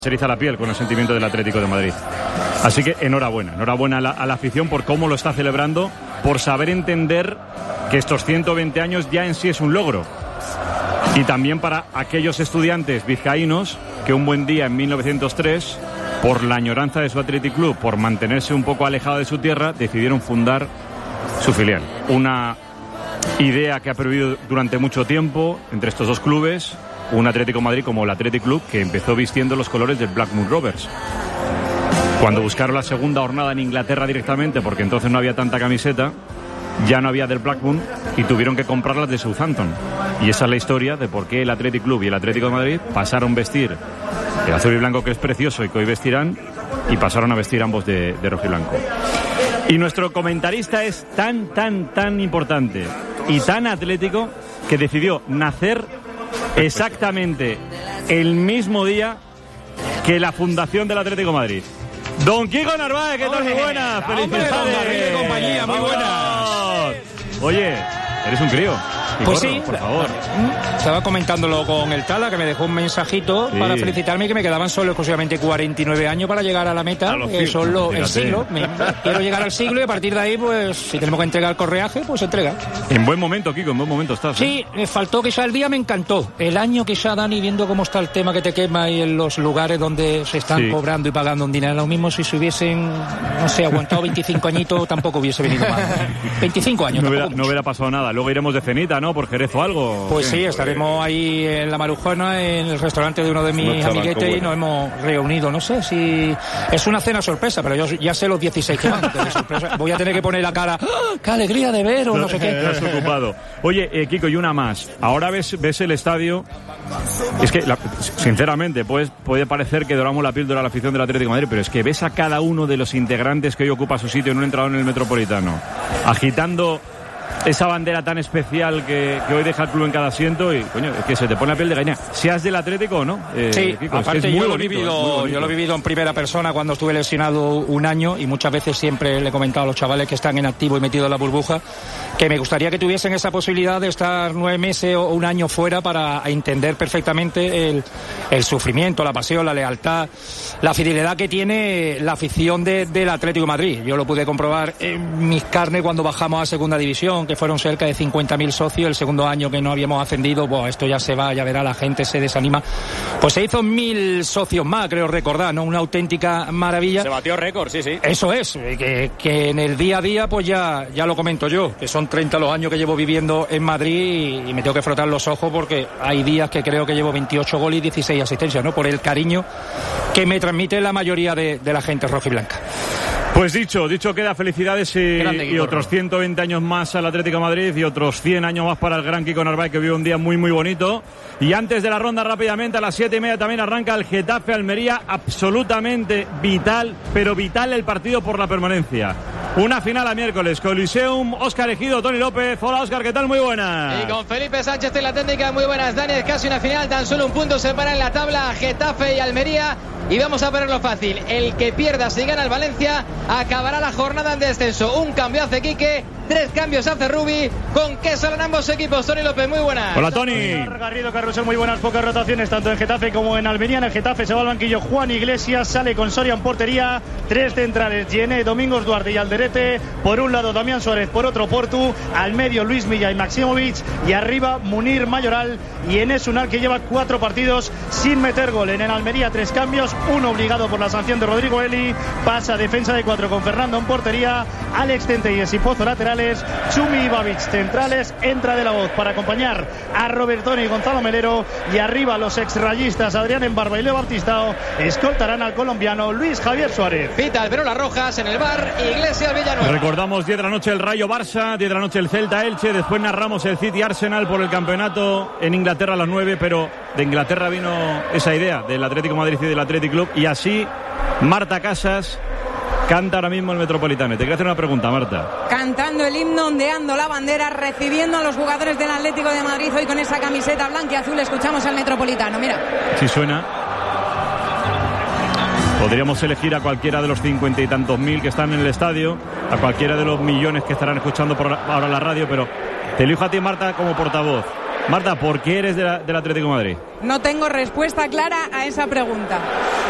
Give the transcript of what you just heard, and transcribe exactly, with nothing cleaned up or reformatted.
Se eriza la piel con el sentimiento del Atlético de Madrid. Así que enhorabuena, enhorabuena a la, a la afición por cómo lo está celebrando, por saber entender que estos ciento veinte años ya en sí es un logro. Y también para aquellos estudiantes vizcaínos que un buen día en mil novecientos tres, por la añoranza de su Athletic Club, por mantenerse un poco alejado de su tierra, decidieron fundar su filial. Una idea que ha pervivido durante mucho tiempo entre estos dos clubes. Un Atlético de Madrid como el Athletic Club, que empezó vistiendo los colores del Blackburn Rovers. Cuando buscaron la segunda jornada en Inglaterra directamente, porque entonces no había tanta camiseta, ya no había del Blackburn y tuvieron que comprarlas de Southampton. Y esa es la historia de por qué el Athletic Club y el Atlético de Madrid pasaron a vestir el azul y blanco, que es precioso y que hoy vestirán, y pasaron a vestir ambos de, de rojo y blanco. Y nuestro comentarista es tan, tan, tan importante y tan atlético que decidió nacer exactamente el mismo día que la fundación del Atlético de Madrid. Don Kiko Narváez, ¿qué tal? Muy buenas. Felicidades. Compañía, muy buenas. Oye, eres un crío. Y pues corro, sí, por favor. Estaba comentándolo con el Tala, que me dejó un mensajito sí. para felicitarme, que me quedaban solo exclusivamente cuarenta y nueve años para llegar a la meta, a que son los, el siglo. Me, quiero llegar al siglo y a partir de ahí, pues, si tenemos que entregar el correaje, pues entrega. En buen momento, Kiko, en buen momento estás. Sí, ¿eh? Me faltó quizá el día, me encantó. El año quizá, Dani, viendo cómo está el tema que te quema y en los lugares donde se están sí. cobrando y pagando un dinero, lo mismo si se hubiesen, no sé, aguantado veinticinco añitos, tampoco hubiese venido mal. veinticinco años, no hubiera, no hubiera pasado nada. Luego iremos de cenita, ¿no? Por Jerez o algo. Pues sí, estaremos ahí en la Marujana, en el restaurante de uno de mis amiguetes, y nos hemos reunido. No sé si es una cena sorpresa, pero yo ya sé los dieciséis que van. Voy a tener que poner la cara, ¡ah, qué alegría de ver! O no, no sé qué. Estás ocupado. Oye, eh, Kiko, y una más. Ahora ves, ves el estadio. Es que, la, sinceramente, pues, puede parecer que doramos la píldora a la afición del Atlético de Madrid, pero es que ves a cada uno de los integrantes que hoy ocupa su sitio en un entrador en el Metropolitano, agitando esa bandera tan especial que, que hoy deja el club en cada asiento, y coño, es que se te pone la piel de gallina, seas del Atlético o no. Eh, sí, Kiko, aparte es que es yo, muy lo bonito, vivido, yo lo he vivido en primera persona cuando estuve lesionado un año, y muchas veces siempre le he comentado a los chavales que están en activo y metidos en la burbuja que me gustaría que tuviesen esa posibilidad de estar nueve meses o un año fuera para entender perfectamente el, el sufrimiento, la pasión, la lealtad, la fidelidad que tiene la afición de, del Atlético de Madrid. Yo lo pude comprobar en mis carnes cuando bajamos a segunda división, que fueron cerca de cincuenta mil socios. El segundo año que no habíamos ascendido, bueno, esto ya se va, ya verá, la gente se desanima. Pues se hizo mil socios más, creo recordar, ¿no? Una auténtica maravilla. Se batió récord, sí, sí. Eso es, que, que en el día a día, pues ya, ya lo comento yo, que son treinta los años que llevo viviendo en Madrid, y me tengo que frotar los ojos porque hay días que creo que llevo veintiocho goles y dieciséis asistencias, ¿no? Por el cariño que me transmite la mayoría de, de la gente rojiblanca. Pues dicho, dicho queda, felicidades y, Grande, y otros ciento veinte años más al Atlético de Madrid y otros cien años más para el gran Kiko Narváez, que vive un día muy muy bonito. Y antes de la ronda, rápidamente, a las siete y media también arranca el Getafe Almería, absolutamente vital, pero vital el partido por la permanencia. Una final a miércoles, Coliseum, Óscar Ejido, Tony López. Hola Óscar, ¿qué tal? Muy buenas. Y con Felipe Sánchez en la técnica, muy buenas, Dani. Es casi una final, tan solo un punto separa en la tabla Getafe y Almería. Y vamos a ponerlo fácil, el que pierda si gana el Valencia acabará la jornada en descenso. Un cambio hace Quique, tres cambios hace Rubi. ¿Con qué salen ambos equipos? Tony López, muy buenas. Hola Tony. Garrido, Carrusel, muy buenas, pocas rotaciones tanto en Getafe como en Almería. En el Getafe se va al banquillo Juan Iglesias, sale con Soria en portería, tres centrales, Gené, Domingos Duarte y Alderete. Por un lado Damián Suárez, por otro Portu, al medio Luis Milla y Maximovic, y arriba Munir Mayoral y Enes Unal, que lleva cuatro partidos sin meter gol. En el Almería tres cambios, uno obligado por la sanción de Rodrigo Eli, pasa defensa de cuatro con Fernando en portería, Alex Tentelles y Pozo laterales, Chumi y Babic centrales, entra De La Voz para acompañar a Robertoni y Gonzalo Melero, y arriba los exrayistas Adrián Embarba y Leo Baptistao escoltarán al colombiano Luis Javier Suárez. Pita Albero Las Rojas en el bar, Iglesias Villanueva. Recordamos diez de la noche el Rayo Barça, diez de la noche el Celta Elche, después narramos el City Arsenal por el campeonato en Inglaterra a las nueve, pero de Inglaterra vino esa idea del Atlético de Madrid y del Athletic Club, y así Marta Casas canta ahora mismo el Metropolitano. Te quería hacer una pregunta, Marta. Cantando el himno, ondeando la bandera, recibiendo a los jugadores del Atlético de Madrid hoy con esa camiseta blanca y azul. Escuchamos al Metropolitano, mira. Sí suena. Podríamos elegir a cualquiera de los cincuenta y tantos mil que están en el estadio, a cualquiera de los millones que estarán escuchando por ahora la radio, pero te elijo a ti, Marta, como portavoz. Marta, ¿por qué eres de la, del Atlético de Madrid? No tengo respuesta clara a esa pregunta.